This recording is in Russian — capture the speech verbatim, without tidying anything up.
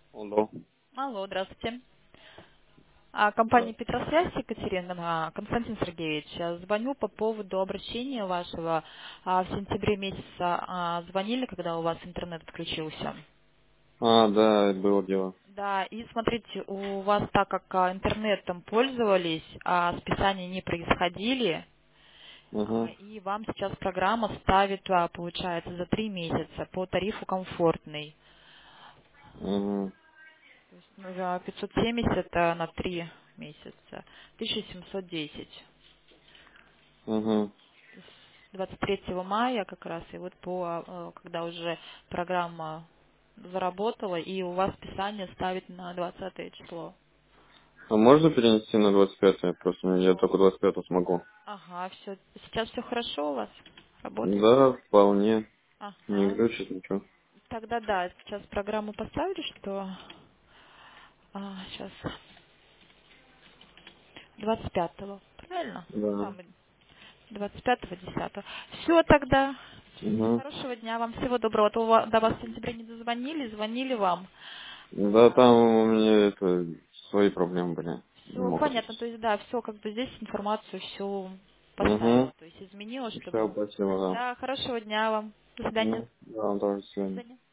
Алло. Алло, здравствуйте. А, Да. компания Петросвязь, Екатерина, а, Константин Сергеевич, а, звоню по поводу обращения вашего. А, В сентябре месяце а, звонили, когда у вас интернет отключился. А, да, было дело. Да, и смотрите, у вас, так как а, интернетом пользовались, а списания не происходили, а, Угу. и вам сейчас программа ставит, а, получается, за три месяца по тарифу комфортный. Угу. То есть ну, за пятьсот семьдесят а, на три месяца, тысяча семьсот десять. Угу. С двадцать третьего мая как раз, и вот по, э, когда уже программа заработала, и у вас списание ставит на двадцатое число. А можно перенести на двадцать пятое? Просто я Все. только двадцать пятого смогу. Ага, все. Сейчас все хорошо у вас? Работает? Да, вполне. Не Ага. глючит ничего. Тогда да, сейчас программу поставили, что а, сейчас двадцать пятого, правильно? Да, Да. мы двадцать пятого десятого. Все тогда. Угу. Хорошего дня вам, всего доброго. А то ва- до вас в сентябре не дозвонили, звонили вам. Да, там у меня это свои проблемы были. Не Все мог понятно, ответить. то есть да, все как бы здесь информацию все Угу. поставила, то есть изменила, чтобы... Все, спасибо, Да, хорошего дня вам. До да. свидания. Ну, да, тоже До сегодня. свидания.